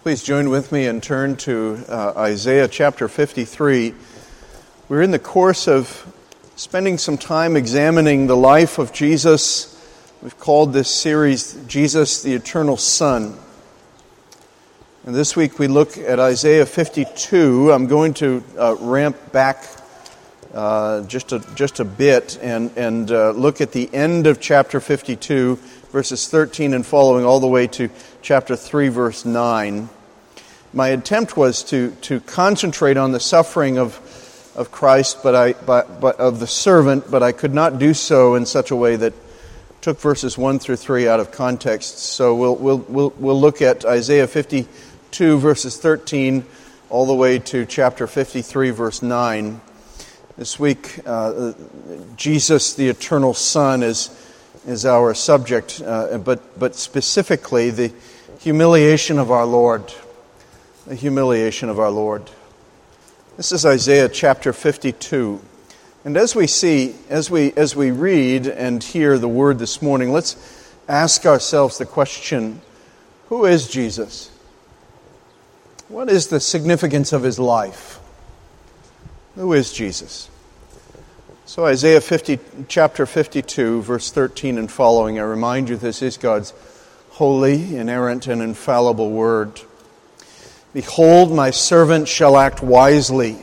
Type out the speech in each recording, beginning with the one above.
Please join with me and turn to Isaiah chapter 53. We're in the course of spending some time examining the life of Jesus. We've called this series, Jesus, the Eternal Son. And this week we look at Isaiah 52. I'm going to ramp back just a bit and look at the end of chapter 52, verses 13 and following, all the way to chapter 3, verse 9. My attempt was to concentrate on the suffering of Christ, but of the servant, but I could not do so in such a way that took verses 1 through 3 out of context. So we'll look at Isaiah 52, verses 13, all the way to chapter 53, verse 9. This week, Jesus, the Eternal Son, is our subject, but specifically the humiliation of our Lord. The humiliation of our Lord. This is Isaiah chapter 52. And as we read and hear the word this morning, let's ask ourselves the question, who is Jesus? What is the significance of his life? Who is Jesus? So Isaiah chapter 52, verse 13 and following, I remind you this is God's holy, inerrant, and infallible word. Behold, my servant shall act wisely.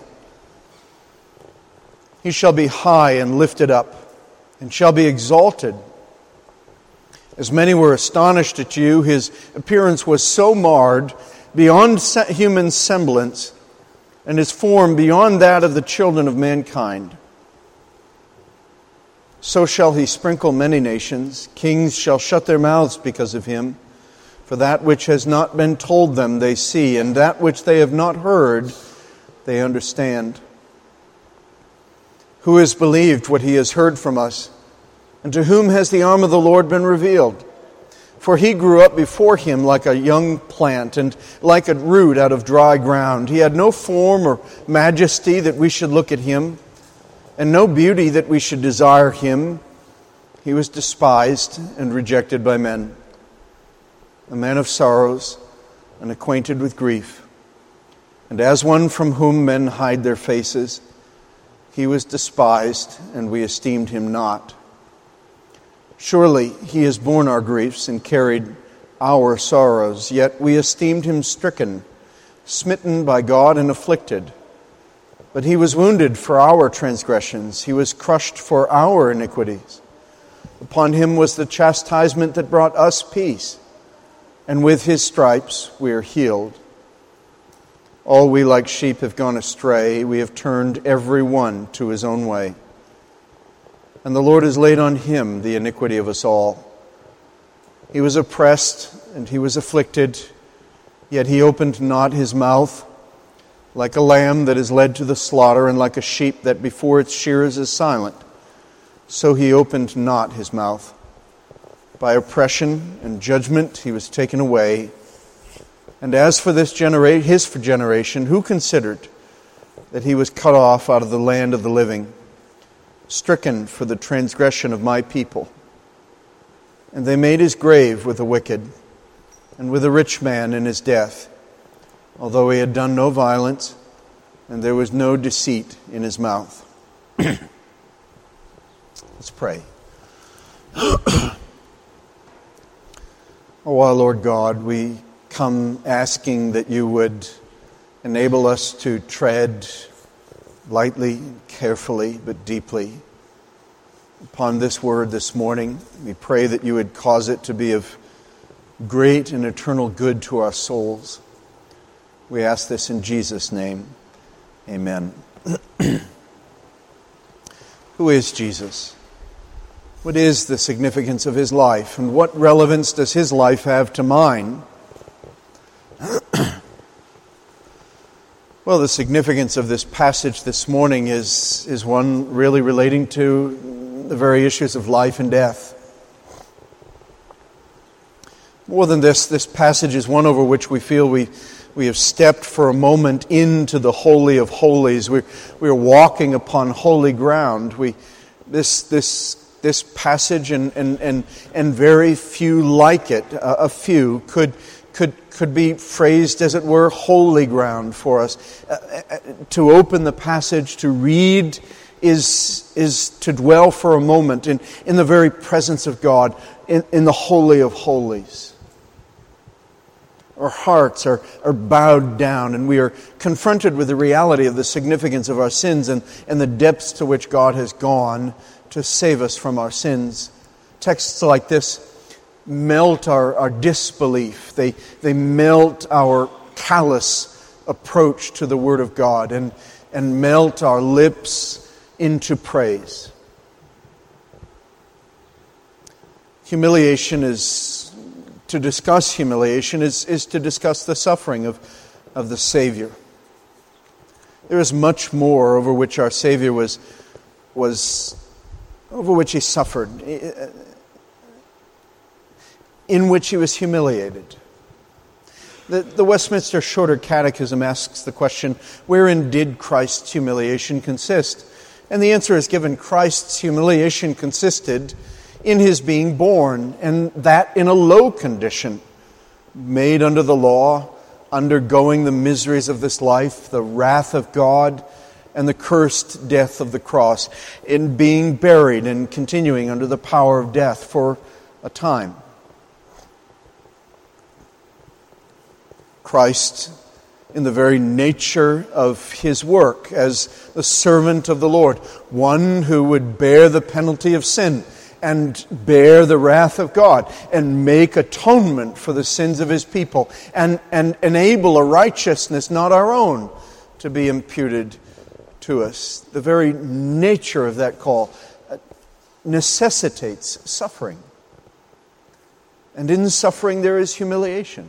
He shall be high and lifted up, and shall be exalted. As many were astonished at you, his appearance was so marred beyond human semblance, and his form beyond that of the children of mankind. So shall he sprinkle many nations. Kings shall shut their mouths because of him. For that which has not been told them they see, and that which they have not heard they understand. Who has believed what he has heard from us? And to whom has the arm of the Lord been revealed? For he grew up before him like a young plant, and like a root out of dry ground. He had no form or majesty that we should look at him, and no beauty that we should desire him. He was despised and rejected by men, a man of sorrows and acquainted with grief. And as one from whom men hide their faces, he was despised, and we esteemed him not. Surely he has borne our griefs and carried our sorrows, yet we esteemed him stricken, smitten by God and afflicted. But he was wounded for our transgressions, he was crushed for our iniquities. Upon him was the chastisement that brought us peace, and with his stripes we are healed. All we like sheep have gone astray. We have turned every one to his own way. And the Lord has laid on him the iniquity of us all. He was oppressed and he was afflicted, yet he opened not his mouth. Like a lamb that is led to the slaughter, and like a sheep that before its shearers is silent, so he opened not his mouth. By oppression and judgment he was taken away. And as for his generation, who considered that he was cut off out of the land of the living, stricken for the transgression of my people? And they made his grave with the wicked, and with a rich man in his death, although he had done no violence, and there was no deceit in his mouth. Let's pray. Oh, our Lord God, we come asking that you would enable us to tread lightly, carefully, but deeply upon this word this morning. We pray that you would cause it to be of great and eternal good to our souls. We ask this in Jesus' name. Amen. Who is Jesus? What is the significance of his life, and what relevance does his life have to mine? Well, the significance of this passage this morning is one really relating to the very issues of life and death. More than this passage is one over which we feel we have stepped for a moment into the Holy of Holies. We are walking upon holy ground. This passage and very few like it, a few, could could be phrased, as it were, holy ground for us. To open the passage, to read, is to dwell for a moment in the very presence of God, in the Holy of Holies. Our hearts are bowed down, and we are confronted with the reality of the significance of our sins and the depths to which God has gone to save us from our sins. Texts like this melt our disbelief. They melt our callous approach to the Word of God and melt our lips into praise. To discuss humiliation is to discuss the suffering of the Savior. There is much more over which our Savior over which He suffered, in which He was humiliated. The Westminster Shorter Catechism asks the question, wherein did Christ's humiliation consist? And the answer is given: Christ's humiliation consisted in His being born, and that in a low condition, made under the law, undergoing the miseries of this life, the wrath of God, and the cursed death of the cross, in being buried and continuing under the power of death for a time. Christ, in the very nature of His work as the servant of the Lord, one who would bear the penalty of sin and bear the wrath of God and make atonement for the sins of His people and enable a righteousness not our own to be imputed to us. The very nature of that call necessitates suffering. And in suffering there is humiliation.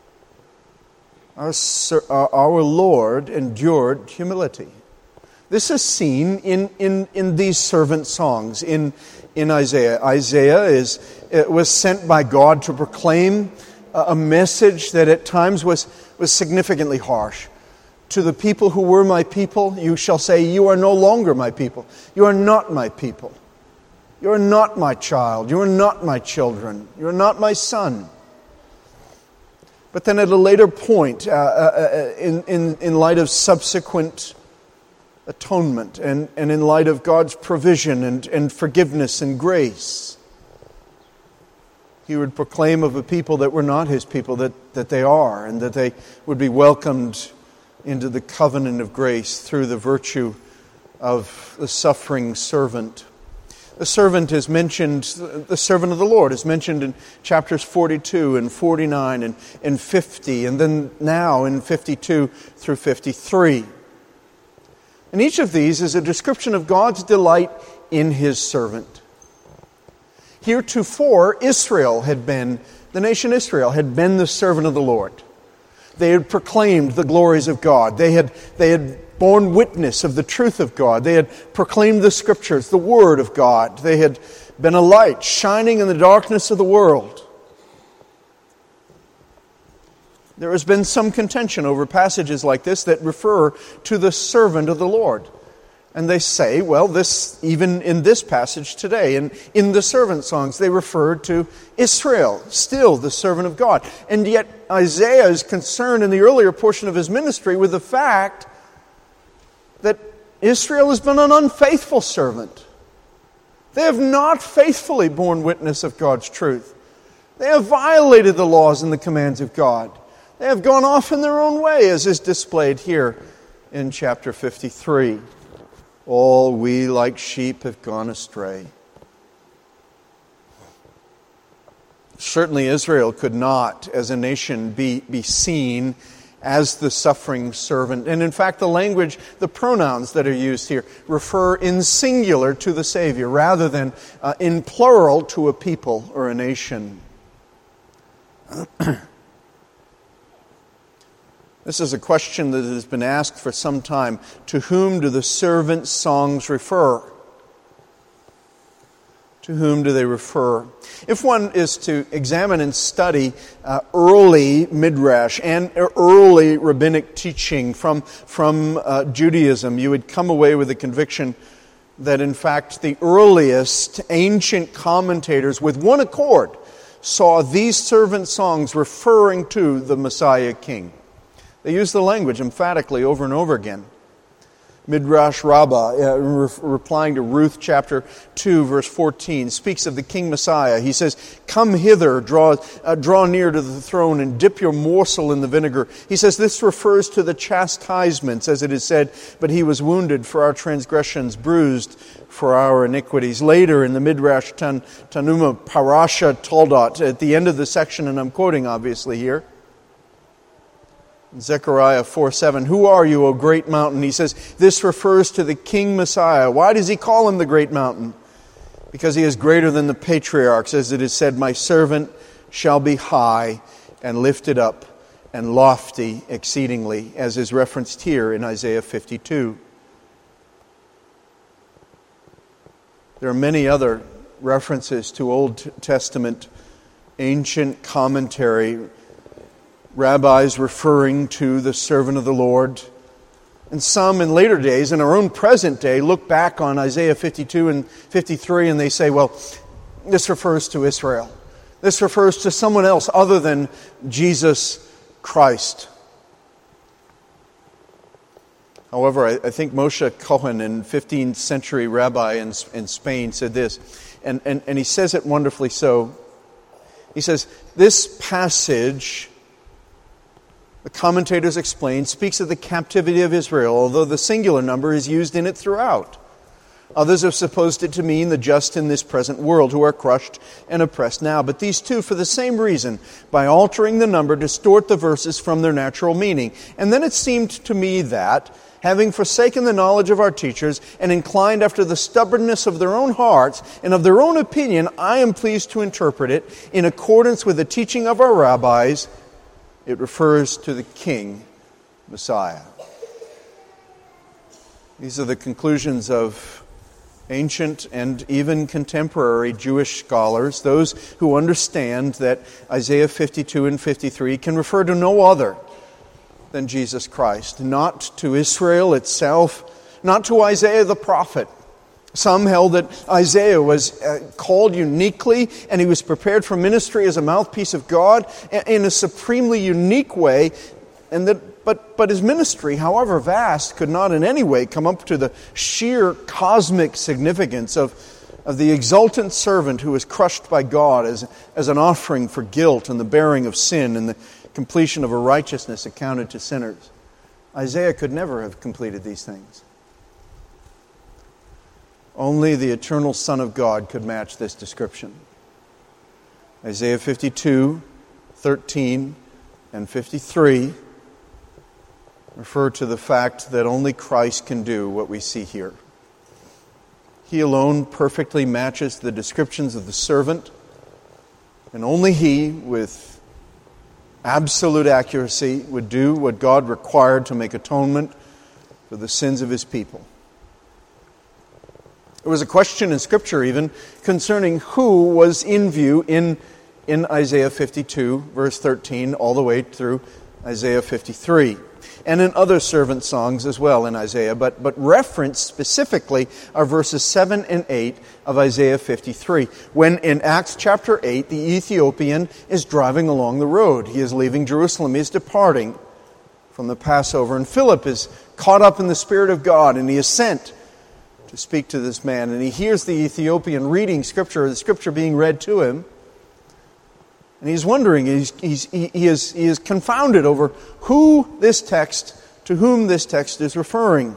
Our Lord endured humility. This is seen in these servant songs in Isaiah. Isaiah was sent by God to proclaim a message that at times was significantly harsh. To the people who were my people, you shall say, you are no longer my people. You are not my people. You are not my child. You are not my children. You are not my son. But then at a later point, in light of subsequent atonement and in light of God's provision and forgiveness and grace, He would proclaim of a people that were not His people that they are, and that they would be welcomed into the covenant of grace through the virtue of the suffering servant. The servant is mentioned, the servant of the Lord is mentioned in chapters 42 and 49 and 50, and then now in 52 through 53. And each of these is a description of God's delight in His servant. Heretofore, the nation Israel had been the servant of the Lord. They had proclaimed the glories of God. They had borne witness of the truth of God. They had proclaimed the Scriptures, the Word of God. They had been a light shining in the darkness of the world. There has been some contention over passages like this that refer to the servant of the Lord. And they say, well, even in this passage today, and in the servant songs, they refer to Israel, still the servant of God. And yet Isaiah is concerned in the earlier portion of his ministry with the fact that Israel has been an unfaithful servant. They have not faithfully borne witness of God's truth. They have violated the laws and the commands of God. They have gone off in their own way, as is displayed here in chapter 53. All we like sheep have gone astray. Certainly Israel could not, as a nation, be seen as the suffering servant. And in fact, the pronouns that are used here refer in singular to the Savior rather than in plural to a people or a nation. This is a question that has been asked for some time. To whom do the servant songs refer? To whom do they refer? If one is to examine and study early Midrash and early rabbinic teaching from Judaism, you would come away with the conviction that in fact the earliest ancient commentators with one accord saw these servant songs referring to the Messiah King. They use the language emphatically over and over again. Midrash Rabbah, replying to Ruth chapter 2, verse 14, speaks of the King Messiah. He says, "Come hither, draw near to the throne, and dip your morsel in the vinegar." He says this refers to the chastisements, as it is said, "But he was wounded for our transgressions, bruised for our iniquities." Later in the Midrash Tanuma Parasha Toldot, at the end of the section, and I'm quoting obviously here, Zechariah 4:7, "Who are you, O great mountain?" He says, this refers to the King Messiah. Why does he call him the great mountain? Because he is greater than the patriarchs, as it is said, "My servant shall be high and lifted up and lofty exceedingly," as is referenced here in Isaiah 52. There are many other references to Old Testament ancient commentary, rabbis referring to the servant of the Lord. And some in later days, in our own present day, look back on Isaiah 52 and 53 and they say, well, this refers to Israel. This refers to someone else other than Jesus Christ. However, I think Moshe Cohen, a 15th century rabbi in Spain, said this, and he says it wonderfully so. He says, this passage, the commentators explain, speaks of the captivity of Israel, although the singular number is used in it throughout. Others have supposed it to mean the just in this present world who are crushed and oppressed now. But these two, for the same reason, by altering the number, distort the verses from their natural meaning. And then it seemed to me that, having forsaken the knowledge of our teachers and inclined after the stubbornness of their own hearts and of their own opinion, I am pleased to interpret it in accordance with the teaching of our rabbis. It refers to the King Messiah. These are the conclusions of ancient and even contemporary Jewish scholars, those who understand that Isaiah 52 and 53 can refer to no other than Jesus Christ, not to Israel itself, not to Isaiah the prophet. Some held that Isaiah was called uniquely and he was prepared for ministry as a mouthpiece of God in a supremely unique way, and that, but his ministry, however vast, could not in any way come up to the sheer cosmic significance of the exultant servant who was crushed by God as an offering for guilt and the bearing of sin and the completion of a righteousness accounted to sinners. Isaiah could never have completed these things. Only the eternal Son of God could match this description. Isaiah 52, 13, and 53 refer to the fact that only Christ can do what we see here. He alone perfectly matches the descriptions of the servant, and only He, with absolute accuracy, would do what God required to make atonement for the sins of His people. There was a question in Scripture even concerning who was in view in Isaiah 52, verse 13, all the way through Isaiah 53. And in other servant songs as well in Isaiah, but referenced specifically are verses 7 and 8 of Isaiah 53. When in Acts chapter 8, the Ethiopian is driving along the road. He is leaving Jerusalem. He is departing from the Passover. And Philip is caught up in the Spirit of God, and he is sent to speak to this man. And he hears the Ethiopian reading Scripture, the Scripture being read to him. And he's wondering, he is confounded over to whom this text is referring.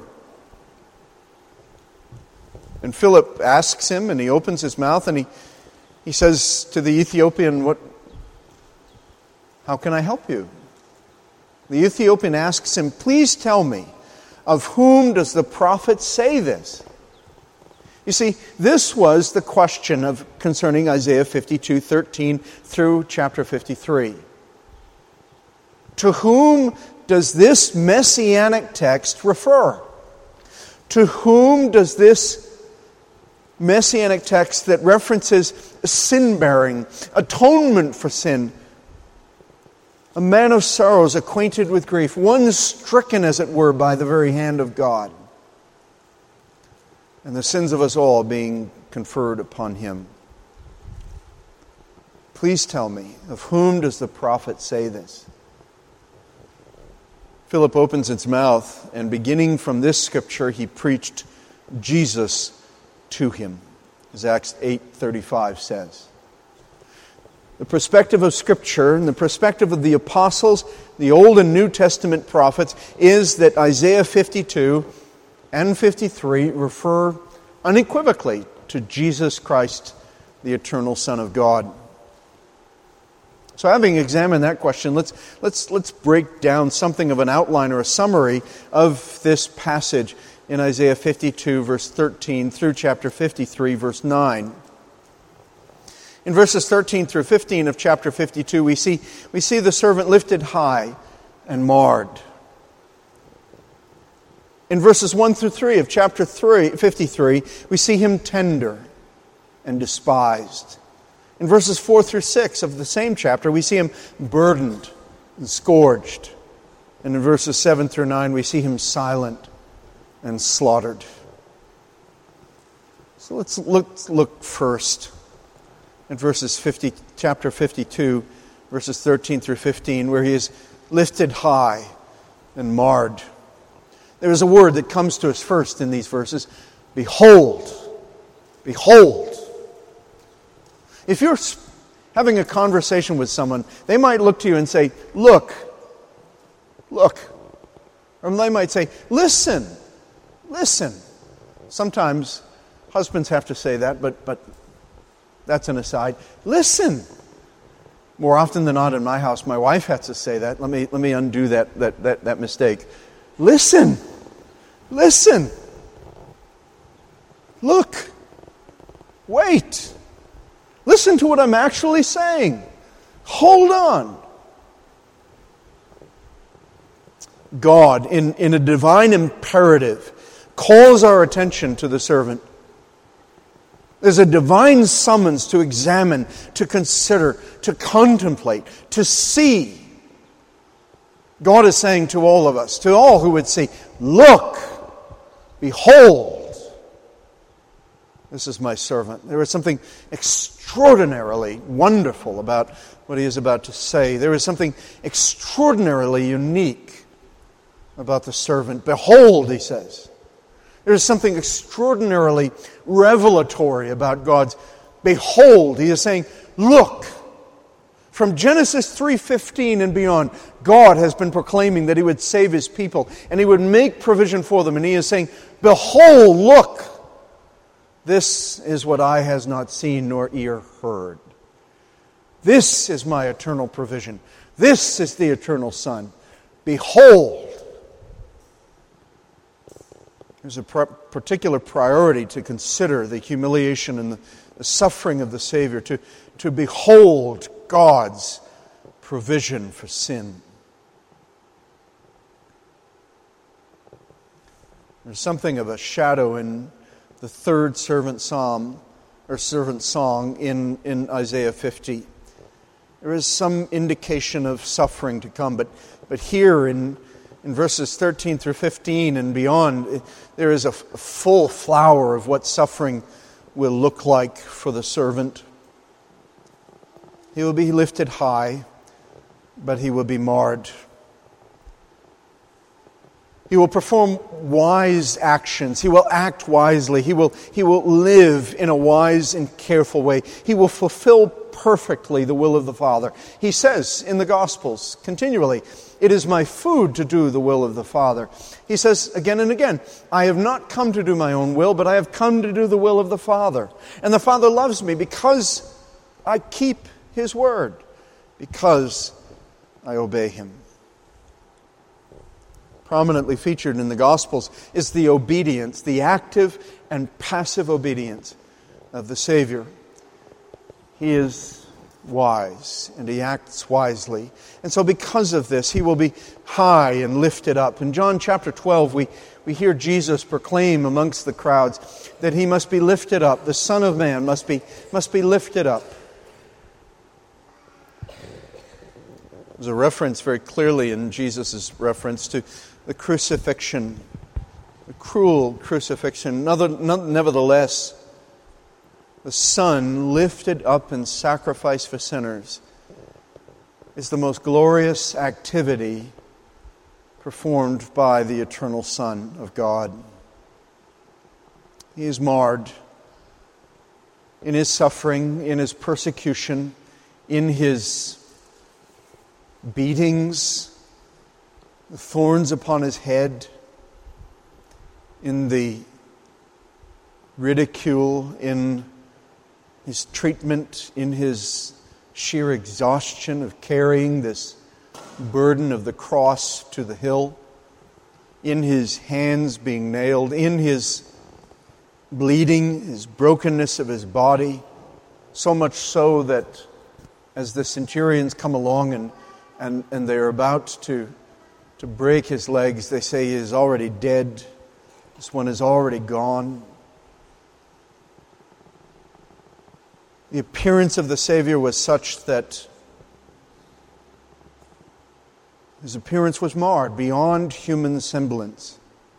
And Philip asks him, and he opens his mouth, and he says to the Ethiopian, how can I help you? The Ethiopian asks him, please tell me, of whom does the prophet say this? You see, this was the question concerning Isaiah 52, 13 through chapter 53. To whom does this messianic text refer? To whom does this messianic text that references sin-bearing, atonement for sin, a man of sorrows, acquainted with grief, one stricken, as it were, by the very hand of God, and the sins of us all being conferred upon Him? Please tell me, of whom does the prophet say this? Philip opens his mouth, and beginning from this scripture, he preached Jesus to him, as Acts 8:35 says. The perspective of Scripture and the perspective of the apostles, the Old and New Testament prophets, is that Isaiah 52 and 53 refer unequivocally to Jesus Christ, the eternal Son of God. So having examined that question, let's break down something of an outline or a summary of this passage in Isaiah 52, verse 13, through chapter 53, verse 9. In verses 13 through 15 of chapter 52, we see the servant lifted high and marred. In verses 1 through 3 of chapter 53, we see him tender and despised. In verses 4 through 6 of the same chapter, we see him burdened and scourged. And in verses 7 through 9, we see him silent and slaughtered. So let's look first at chapter 52, verses 13 through 15, where he is lifted high and marred. There is a word that comes to us first in these verses: behold. Behold. If you're having a conversation with someone, they might look to you and say, look. Or they might say, listen. Sometimes husbands have to say that, but that's an aside. Listen. More often than not in my house, my wife has to say that. Let me undo that mistake. Listen. Look. Wait. Listen to what I'm actually saying. Hold on. God, in a divine imperative, calls our attention to the servant. There's a divine summons to examine, to consider, to contemplate, to see. God is saying to all of us, to all who would see, look, behold, this is my servant. There is something extraordinarily wonderful about what he is about to say. There is something extraordinarily unique about the servant. Behold, he says. There is something extraordinarily revelatory about God's behold. He is saying, look. From Genesis 3:15 and beyond, God has been proclaiming that he would save his people and he would make provision for them. And he is saying, behold, look. This is what eye has not seen nor ear heard. This is my eternal provision. This is the eternal Son. Behold. There's a particular priority to consider the humiliation and the suffering of the Savior, to behold God's provision for sin. There's something of a shadow in the third servant psalm, or servant song in Isaiah 50. There is some indication of suffering to come, but here in verses 13 through 15 and beyond, there is a full flower of what suffering will look like for the servant. He will be lifted high, but he will be marred. He will perform wise actions. He will act wisely. He will live in a wise and careful way. He will fulfill perfectly the will of the Father. He says in the Gospels continually, it is my food to do the will of the Father. He says again and again, I have not come to do my own will, but I have come to do the will of the Father. And the Father loves me because I keep his word, because I obey him. Prominently featured in the Gospels is the obedience, the active and passive obedience of the Savior. He is wise and he acts wisely. And so because of this, he will be high and lifted up. In John chapter 12, we hear Jesus proclaim amongst the crowds that he must be lifted up. The Son of Man must be lifted up. There's a reference very clearly in Jesus' reference to the crucifixion, the cruel crucifixion. Nevertheless, the Son lifted up in sacrifice for sinners, is the most glorious activity performed by the eternal Son of God. He is marred in His suffering, in His persecution, in His beatings, the thorns upon His head, in the ridicule, in His treatment, in His sheer exhaustion of carrying this burden of the cross to the hill, in His hands being nailed, in His bleeding, His brokenness of His body, so much so that as the centurions come along and they're about to break His legs, they say He is already dead. This one is already gone. The appearance of the Savior was such that His appearance was marred beyond human semblance.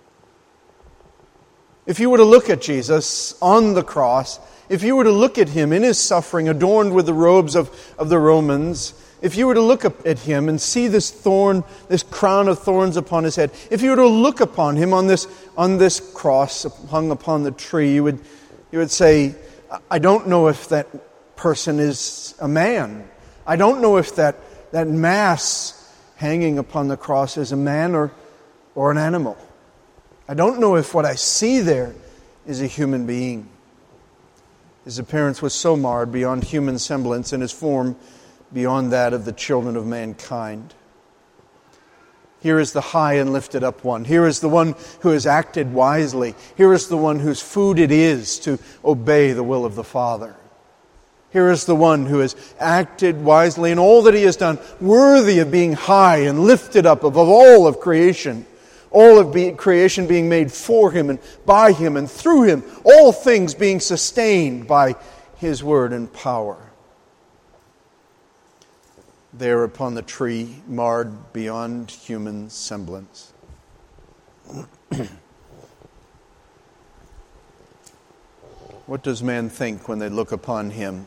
If you were to look at Jesus on the cross, if you were to look at Him in His suffering, adorned with the robes of the Romans, if you were to look at Him and see this thorn, this crown of thorns upon His head, if you were to look upon Him on this cross hung upon the tree, you would say, I don't know if that person is a man. I don't know if that mass hanging upon the cross is a man or an animal. I don't know if what I see there is a human being. His appearance was so marred beyond human semblance, and His form beyond that of the children of mankind. Here is the high and lifted up one. Here is the one who has acted wisely. Here is the one whose food it is to obey the will of the Father. Here is the one who has acted wisely in all that He has done, worthy of being high and lifted up above all of creation. All of creation being made for Him and by Him and through Him. All things being sustained by His word and power. There upon the tree, marred beyond human semblance. What does man think when they look upon Him?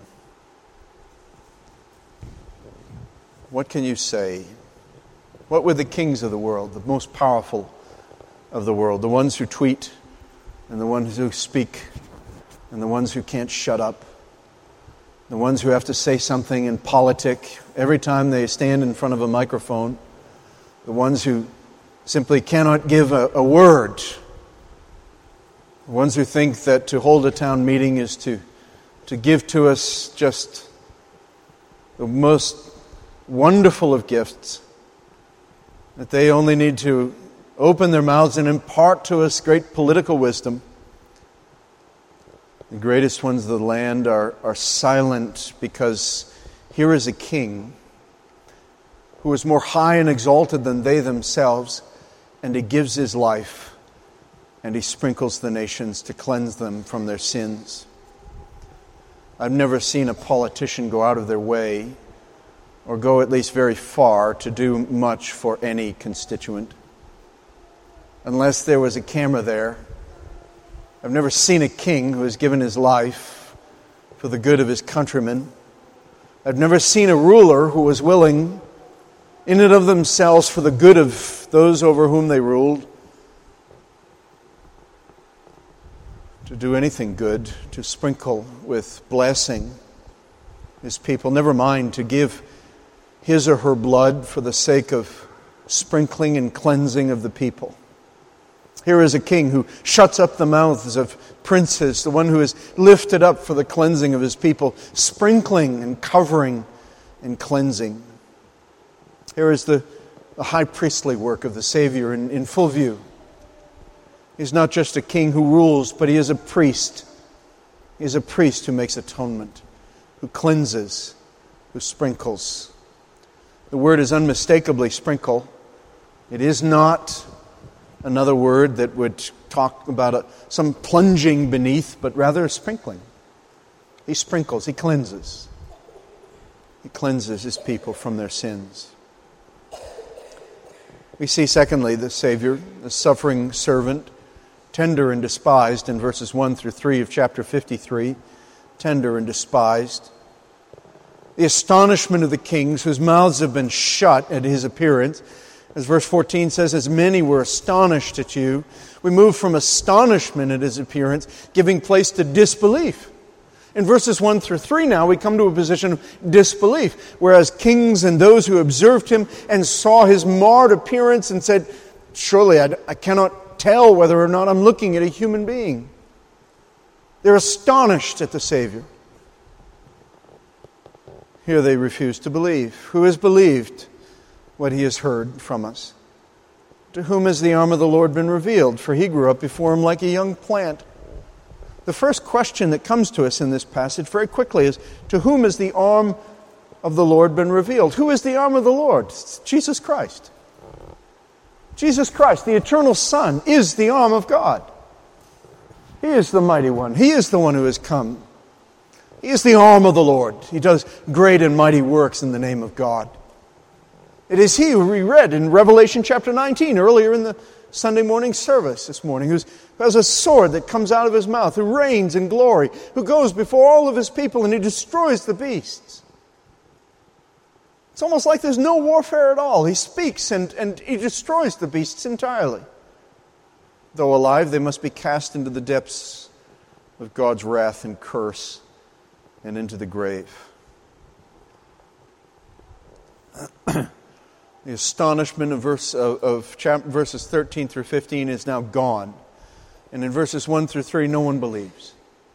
What can you say? What would the kings of the world, the most powerful of the world, the ones who tweet and the ones who speak and the ones who can't shut up, the ones who have to say something in politic every time they stand in front of a microphone, the ones who simply cannot give a word, the ones who think that to hold a town meeting is to give to us just the most wonderful of gifts, that they only need to open their mouths and impart to us great political wisdom. The greatest ones of the land are silent because here is a king who is more high and exalted than they themselves, and He gives His life and He sprinkles the nations to cleanse them from their sins. I've never seen a politician go out of their way or go at least very far to do much for any constituent, unless there was a camera there. I've never seen a king who has given his life for the good of his countrymen. I've never seen a ruler who was willing, in and of themselves, for the good of those over whom they ruled, to do anything good, to sprinkle with blessing His people. Never mind to give his or her blood for the sake of sprinkling and cleansing of the people. Here is a king who shuts up the mouths of princes, the one who is lifted up for the cleansing of His people, sprinkling and covering and cleansing. Here is the high priestly work of the Savior in full view. He's not just a king who rules, but He is a priest. He is a priest who makes atonement, who cleanses, who sprinkles. The word is unmistakably sprinkle. It is not another word that would talk about some plunging beneath, but rather a sprinkling. He sprinkles, He cleanses. He cleanses His people from their sins. We see, secondly, the Savior, the suffering servant, tender and despised in verses 1 through 3 of chapter 53, tender and despised. The astonishment of the kings, whose mouths have been shut at his appearance. As verse 14 says, as many were astonished at you. We move from astonishment at his appearance, giving place to disbelief. In verses 1 through 3 now, we come to a position of disbelief, whereas kings and those who observed him and saw his marred appearance and said, surely I cannot tell whether or not I'm looking at a human being. They're astonished at the Savior. Here they refuse to believe. Who has believed what he has heard from us? To whom has the arm of the Lord been revealed? For he grew up before him like a young plant. The first question that comes to us in this passage very quickly is, to whom has the arm of the Lord been revealed? Who is the arm of the Lord? It's Jesus Christ. Jesus Christ, the eternal Son, is the arm of God. He is the mighty one. He is the one who has come. He is the arm of the Lord. He does great and mighty works in the name of God. It is he who we read in Revelation chapter 19 earlier in the Sunday morning service this morning, who has a sword that comes out of his mouth, who reigns in glory, who goes before all of his people and he destroys the beasts. It's almost like there's no warfare at all. He speaks and he destroys the beasts entirely. Though alive, they must be cast into the depths of God's wrath and curse and into the grave. The astonishment of verses 13 through 15 is now gone. And in verses 1 through 3, no one believes.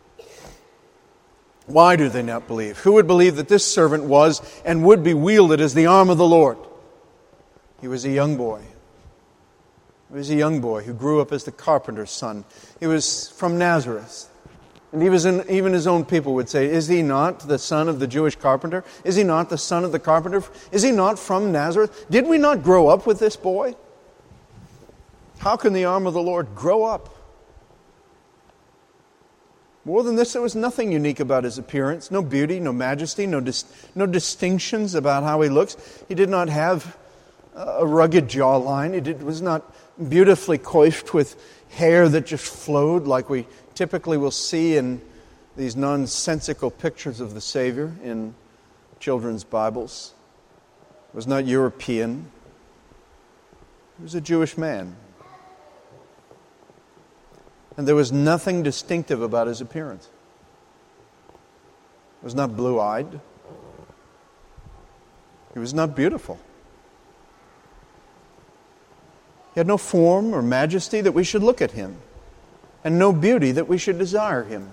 Why do they not believe? Who would believe that this servant was and would be wielded as the arm of the Lord? He was a young boy. He was a young boy who grew up as the carpenter's son. He was from Nazareth. And even his own people would say, is he not the son of the Jewish carpenter? Is he not the son of the carpenter? Is he not from Nazareth? Did we not grow up with this boy? How can the arm of the Lord grow up? More than this, there was nothing unique about his appearance. No beauty, no majesty, no distinctions about how he looks. He did not have a rugged jawline. He was not beautifully coiffed with hair that just flowed like we typically will see in these nonsensical pictures of the Savior in children's Bibles. He was not European. He was a Jewish man. And there was nothing distinctive about his appearance. He was not blue-eyed. He was not beautiful. He had no form or majesty that we should look at him, and no beauty that we should desire him.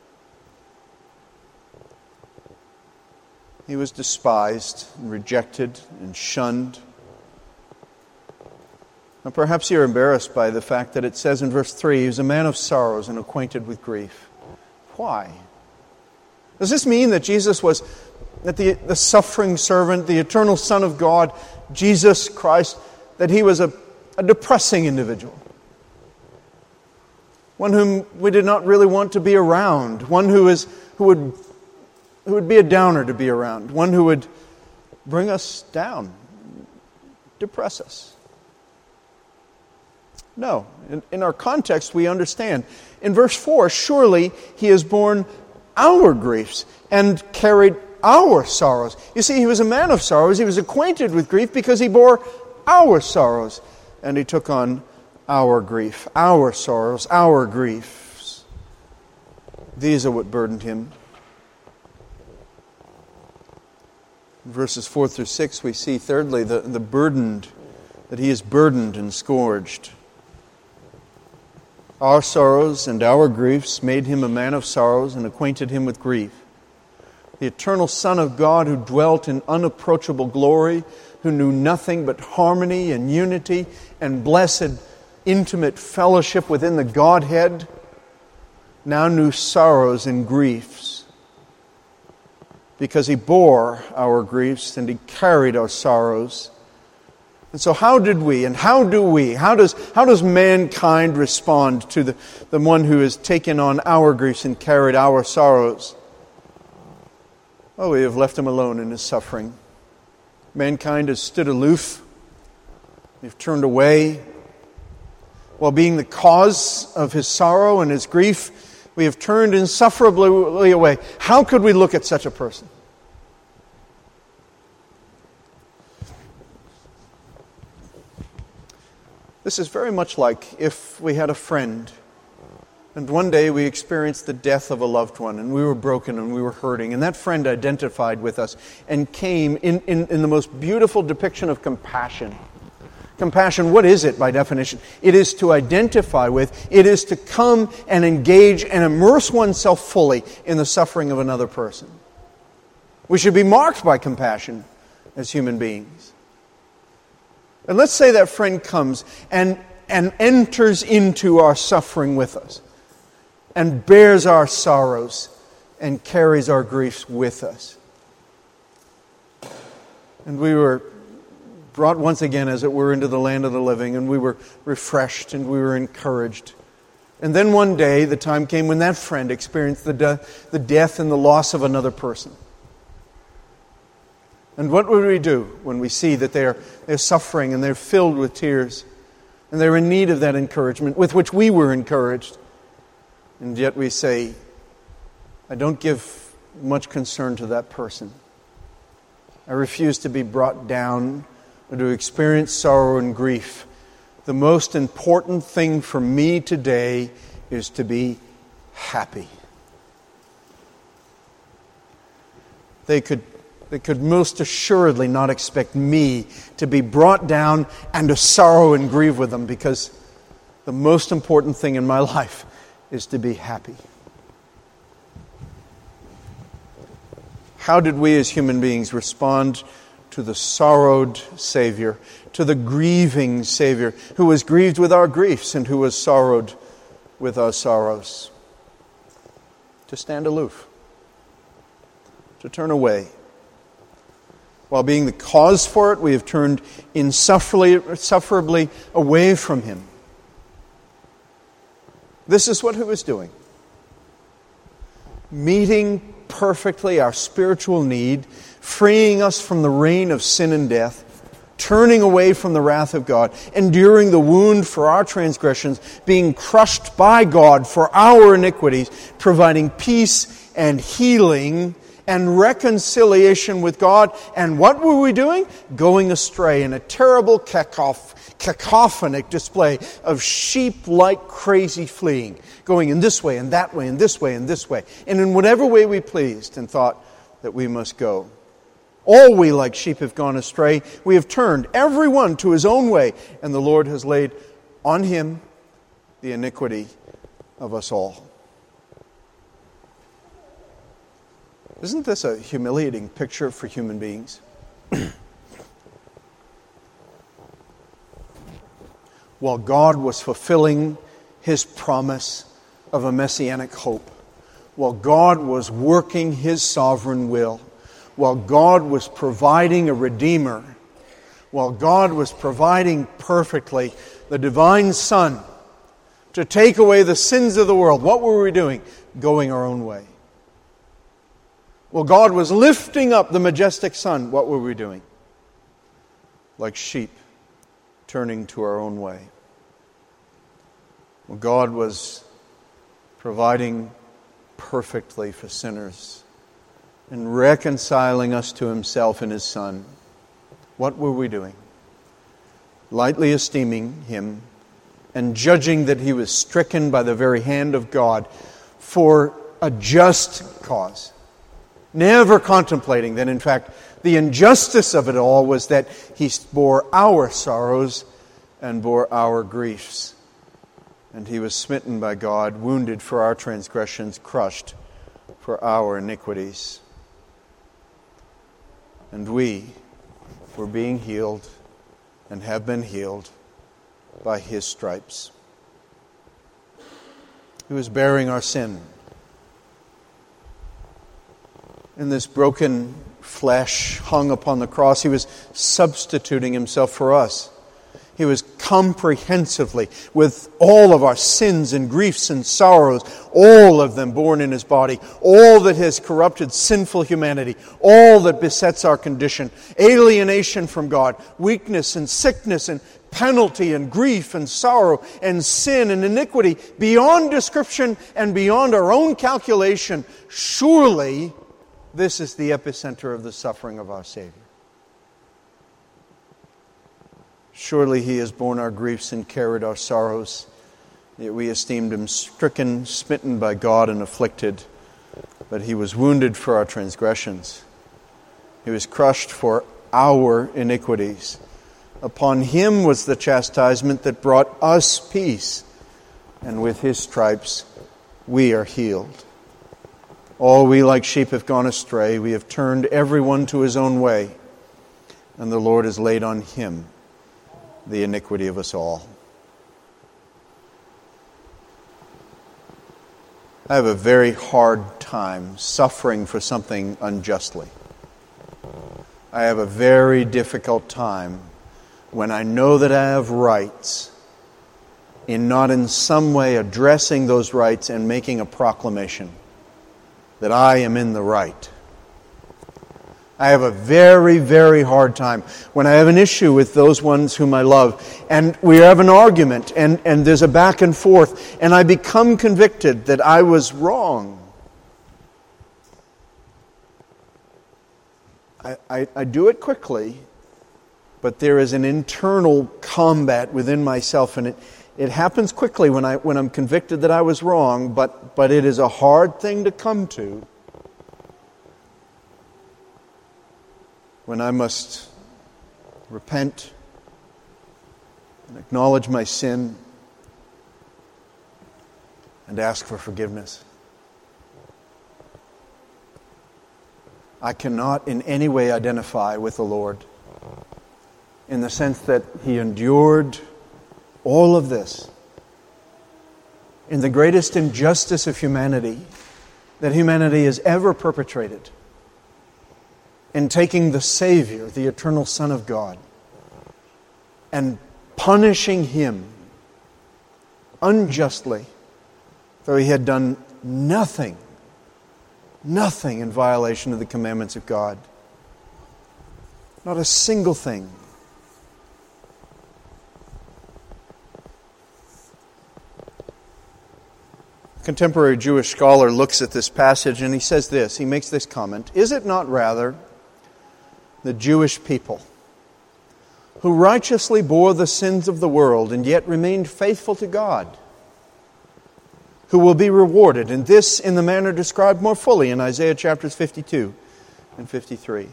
He was despised and rejected and shunned. Now, perhaps you're embarrassed by the fact that it says in verse 3, he was a man of sorrows and acquainted with grief. Why? Does this mean that Jesus was, that the suffering servant, the eternal Son of God, Jesus Christ, that he was a depressing individual? One whom we did not really want to be around. One who would be a downer to be around. One who would bring us down, depress us. No. In our context, we understand. In verse 4, surely he has borne our griefs and carried our sorrows. You see, he was a man of sorrows. He was acquainted with grief because he bore our sorrows. And he took on our grief, our sorrows, our griefs. These are what burdened him. In verses 4 through 6, we see thirdly the burdened, that he is burdened and scourged. Our sorrows and our griefs made him a man of sorrows and acquainted him with grief. The eternal Son of God who dwelt in unapproachable glory, who knew nothing but harmony and unity and blessed intimate fellowship within the Godhead, now knew sorrows and griefs because he bore our griefs and he carried our sorrows. And so how did we and how do we, how does mankind respond to the one who has taken on our griefs and carried our sorrows? Well, we have left him alone in his suffering. Mankind has stood aloof. They've turned away. While being the cause of his sorrow and his grief, We have turned insufferably away. How could we look at such a person? This is very much like if we had a friend and one day we experienced the death of a loved one and we were broken and we were hurting, and that friend identified with us and came in the most beautiful depiction of compassion. Compassion, what is it by definition? It is to identify with, it is to come and engage and immerse oneself fully in the suffering of another person. We should be marked by compassion as human beings. And let's say that friend comes and enters into our suffering with us and bears our sorrows and carries our griefs with us. And we were brought once again, as it were, into the land of the living, and we were refreshed and we were encouraged. And then one day, the time came when that friend experienced the death and the loss of another person. And what would we do when we see that they're suffering and they're filled with tears and they're in need of that encouragement with which we were encouraged? And yet we say, I don't give much concern to that person. I refuse to be brought down or to experience sorrow and grief. The most important thing for me today is to be happy. They could most assuredly not expect me to be brought down and to sorrow and grieve with them, because the most important thing in my life is to be happy. How did we as human beings respond to the sorrowed Savior, to the grieving Savior, who was grieved with our griefs and who was sorrowed with our sorrows? To stand aloof, to turn away. While being the cause for it, we have turned insufferably away from Him. This is what He was doing. Meeting perfectly our spiritual need, freeing us from the reign of sin and death, turning away from the wrath of God, enduring the wound for our transgressions, being crushed by God for our iniquities, providing peace and healing and reconciliation with God. And what were we doing? Going astray in a terrible cacophonic display of sheep-like crazy fleeing, going in this way and that way and this way and this way, and in whatever way we pleased and thought that we must go. All we like sheep have gone astray. We have turned every one to his own way, and the Lord has laid on Him the iniquity of us all. Isn't this a humiliating picture for human beings? While God was fulfilling His promise of a messianic hope, while God was working His sovereign will, while God was providing a Redeemer, while God was providing perfectly the divine Son to take away the sins of the world, what were we doing? Going our own way. Well, God was lifting up the majestic Son. What were we doing? Like sheep, turning to our own way. Well, God was providing perfectly for sinners and reconciling us to Himself in His Son. What were we doing? Lightly esteeming Him and judging that He was stricken by the very hand of God for a just cause. Never contemplating that, in fact, the injustice of it all was that He bore our sorrows and bore our griefs. And He was smitten by God, wounded for our transgressions, crushed for our iniquities. And we were being healed and have been healed by His stripes. He was bearing our sin. In this broken flesh hung upon the cross, He was substituting Himself for us. He was comprehensively, with all of our sins and griefs and sorrows, all of them borne in His body, all that has corrupted sinful humanity, all that besets our condition, alienation from God, weakness and sickness and penalty and grief and sorrow and sin and iniquity beyond description and beyond our own calculation. Surely this is the epicenter of the suffering of our Savior. Surely He has borne our griefs and carried our sorrows, yet we esteemed Him stricken, smitten by God, and afflicted. But He was wounded for our transgressions. He was crushed for our iniquities. Upon Him was the chastisement that brought us peace, and with His stripes we are healed. All we like sheep have gone astray. We have turned everyone to his own way, and the Lord has laid on Him the iniquity of us all. I have a very hard time suffering for something unjustly. I have a very difficult time when I know that I have rights in not in some way addressing those rights and making a proclamation that I am in the right. I have a very, very hard time when I have an issue with those ones whom I love, and we have an argument, and there's a back and forth, and I become convicted that I was wrong. I do it quickly, but there is an internal combat within myself, and it happens quickly when I'm convicted that I was wrong, but it is a hard thing to come to. When I must repent and acknowledge my sin and ask for forgiveness. I cannot in any way identify with the Lord in the sense that He endured all of this in the greatest injustice of humanity that humanity has ever perpetrated, in taking the Savior, the eternal Son of God, and punishing Him unjustly, though He had done nothing in violation of the commandments of God. Not a single thing. A contemporary Jewish scholar looks at this passage and he says this, he makes this comment: is it not rather the Jewish people who righteously bore the sins of the world and yet remained faithful to God, who will be rewarded, and this in the manner described more fully in Isaiah chapters 52 and 53.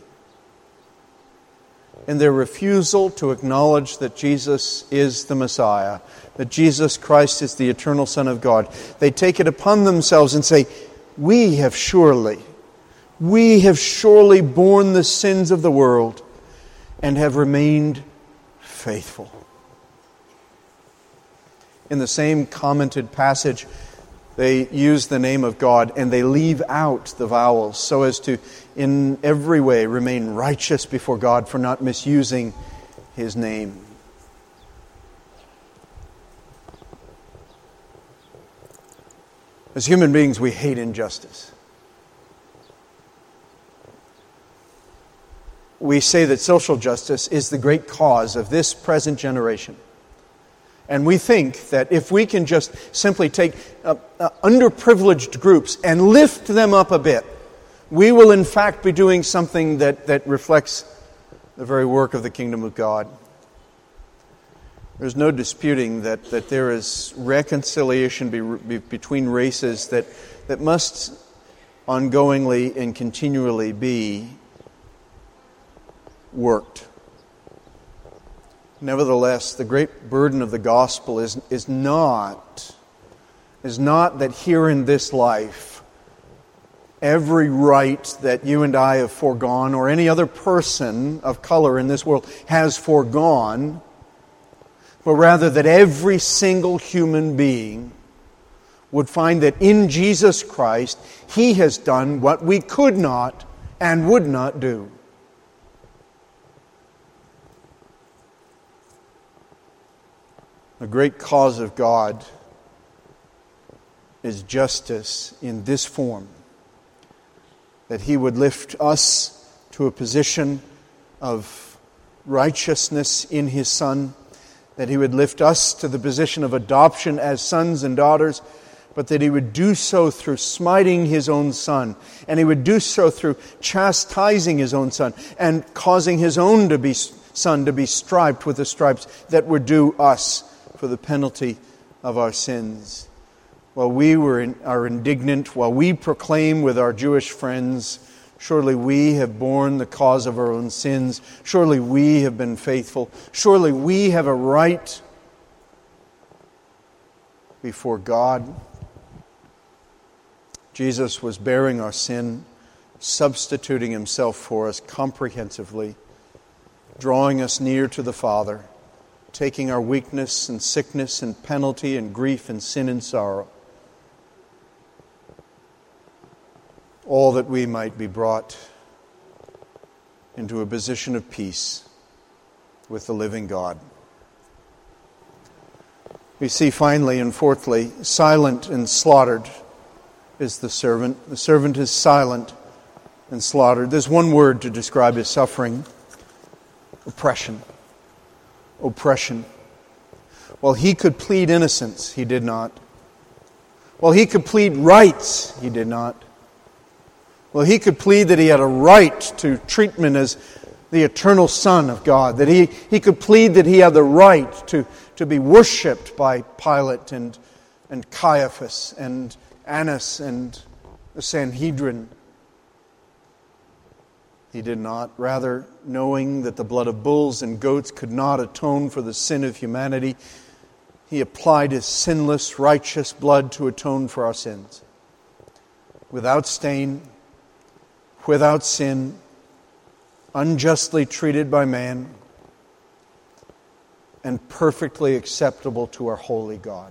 In their refusal to acknowledge that Jesus is the Messiah, that Jesus Christ is the eternal Son of God, they take it upon themselves and say, we have surely borne the sins of the world and have remained faithful. In the same commented passage, they use the name of God and they leave out the vowels so as to in every way remain righteous before God for not misusing His name. As human beings, we hate injustice. We say that social justice is the great cause of this present generation. And we think that if we can just simply take underprivileged groups and lift them up a bit, we will in fact be doing something that reflects the very work of the kingdom of God. There's no disputing that there is reconciliation between races that must ongoingly and continually be worked. Nevertheless, the great burden of the gospel is not that here in this life, every right that you and I have foregone, or any other person of color in this world has foregone, but rather that every single human being would find that in Jesus Christ, He has done what we could not and would not do. The great cause of God is justice in this form, that He would lift us to a position of righteousness in His Son, that He would lift us to the position of adoption as sons and daughters, but that He would do so through smiting His own Son, and He would do so through chastising His own Son, and causing His own Son to be striped with the stripes that were due us for the penalty of our sins. While we are indignant, while we proclaim with our Jewish friends, surely we have borne the cause of our own sins, surely we have been faithful, surely we have a right before God. Jesus was bearing our sin, substituting Himself for us comprehensively, drawing us near to the Father, taking our weakness and sickness and penalty and grief and sin and sorrow, all that we might be brought into a position of peace with the living God. We see finally and fourthly, silent and slaughtered is the servant. The servant is silent and slaughtered. There's one word to describe his suffering: oppression. Oppression. While he could plead innocence, he did not. While he could plead rights, he did not. Well, he could plead that he had a right to treatment as the eternal Son of God, that he could plead that he had the right to be worshipped by Pilate and Caiaphas and Annas and the Sanhedrin. He did not. Rather, knowing that the blood of bulls and goats could not atone for the sin of humanity, He applied His sinless, righteous blood to atone for our sins. Without stain, without sin, unjustly treated by man, and perfectly acceptable to our holy God.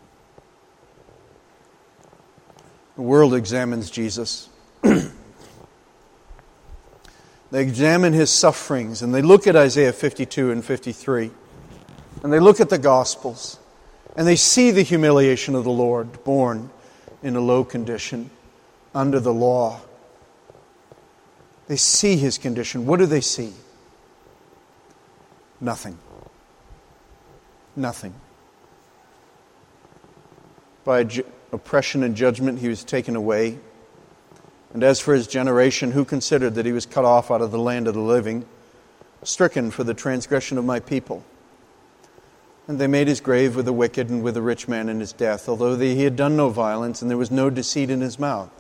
The world examines Jesus. They examine His sufferings, and they look at Isaiah 52 and 53, and they look at the Gospels, and they see the humiliation of the Lord, born in a low condition, under the law. They see His condition. What do they see? Nothing. Nothing. By oppression and judgment He was taken away. And as for His generation, who considered that He was cut off out of the land of the living, stricken for the transgression of my people? And they made His grave with the wicked and with the rich man in his death, although He had done no violence and there was no deceit in His mouth.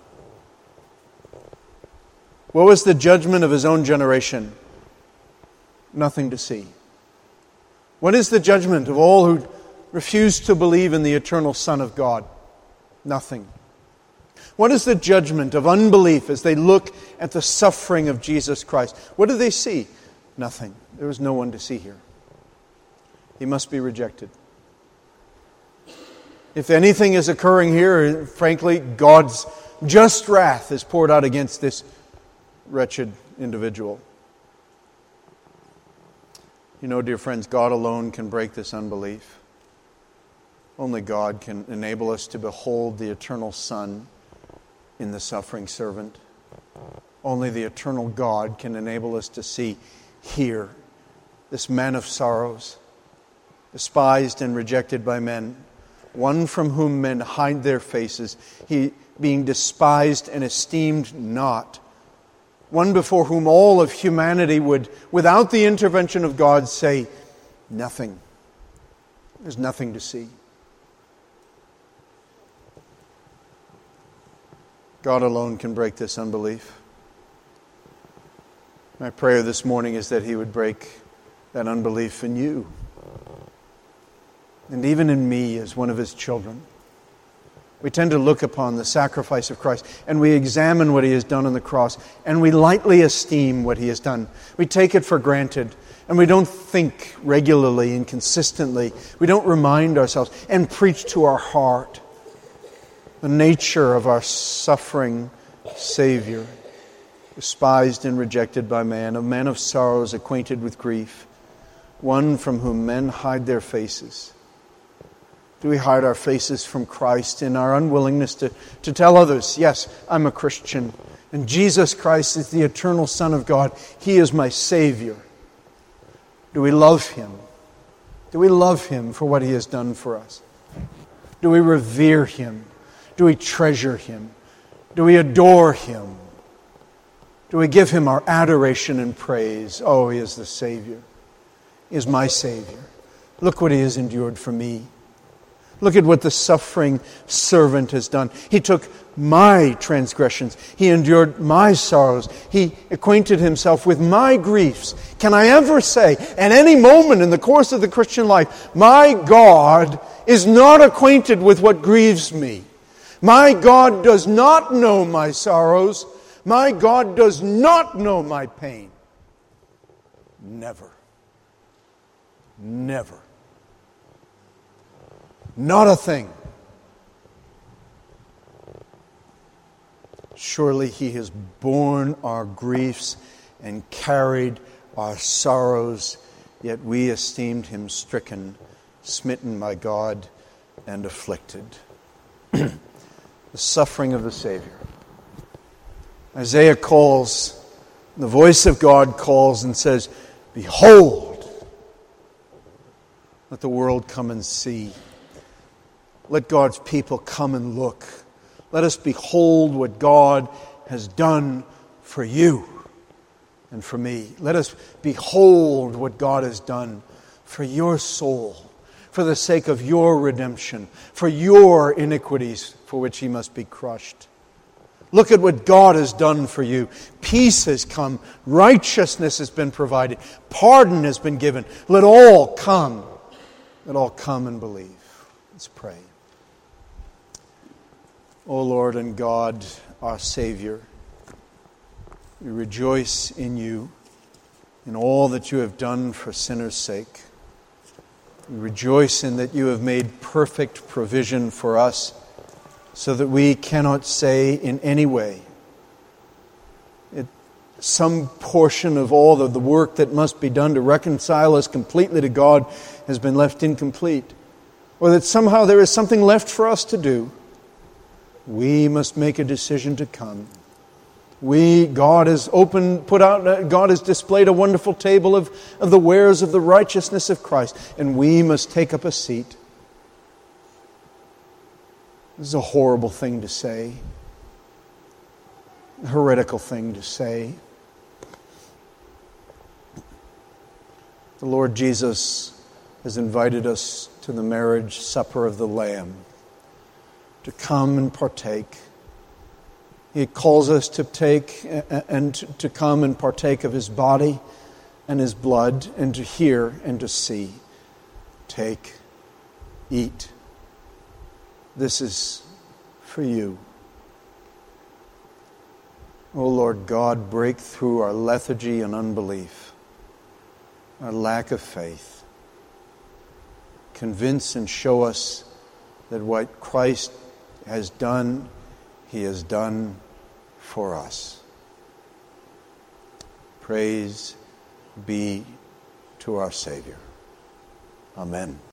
What was the judgment of His own generation? Nothing to see. What is the judgment of all who refuse to believe in the eternal Son of God? Nothing. What is the judgment of unbelief as they look at the suffering of Jesus Christ? What do they see? Nothing. There is no one to see here. He must be rejected. If anything is occurring here, frankly, God's just wrath is poured out against this wretched individual. You know, dear friends, God alone can break this unbelief. Only God can enable us to behold the eternal Son in the suffering servant. Only the eternal God can enable us to see here this man of sorrows, despised and rejected by men, one from whom men hide their faces, he being despised and esteemed not, one before whom all of humanity would, without the intervention of God, say, nothing. There's nothing to see. God alone can break this unbelief. My prayer this morning is that He would break that unbelief in you, and even in me as one of His children. We tend to look upon the sacrifice of Christ, and we examine what He has done on the cross, and we lightly esteem what He has done. We take it for granted, and we don't think regularly and consistently. We don't remind ourselves and preach to our heart the nature of our suffering Savior, despised and rejected by man, a man of sorrows, acquainted with grief, one from whom men hide their faces. Do we hide our faces from Christ in our unwillingness to tell others, yes, I'm a Christian, and Jesus Christ is the eternal Son of God. He is my Savior. Do we love Him? Do we love Him for what He has done for us? Do we revere Him? Do we treasure Him? Do we adore Him? Do we give Him our adoration and praise? Oh, He is the Savior. He is my Savior. Look what He has endured for me. Look at what the suffering servant has done. He took my transgressions. He endured my sorrows. He acquainted Himself with my griefs. Can I ever say, at any moment in the course of the Christian life, my God is not acquainted with what grieves me? My God does not know my sorrows. My God does not know my pain. Never. Never. Not a thing. Surely He has borne our griefs and carried our sorrows, yet we esteemed Him stricken, smitten by God, and afflicted. The suffering of the Savior. Isaiah calls, the voice of God calls and says, "Behold, let the world come and see. Let God's people come and look. Let us behold what God has done for you and for me. Let us behold what God has done for your soul, for the sake of your redemption, for your iniquities for which He must be crushed. Look at what God has done for you. Peace has come. Righteousness has been provided. Pardon has been given. Let all come. Let all come and believe." Let's pray. O Lord and God, our Savior, we rejoice in You, in all that You have done for sinners' sake. We rejoice in that You have made perfect provision for us, so that we cannot say in any way some portion of all the work that must be done to reconcile us completely to God has been left incomplete, or that somehow there is something left for us to do. We must make a decision to come. God has displayed a wonderful table of the wares of the righteousness of Christ, and we must take up a seat. This is a horrible thing to say, a heretical thing to say. The Lord Jesus has invited us to the marriage supper of the Lamb, to come and partake. He calls us to take and to come and partake of His body and His blood, and to hear and to see. Take, eat. This is for you. O Lord God, break through our lethargy and unbelief, our lack of faith. Convince and show us that what Christ has done, He has done for us. Praise be to our Savior. Amen.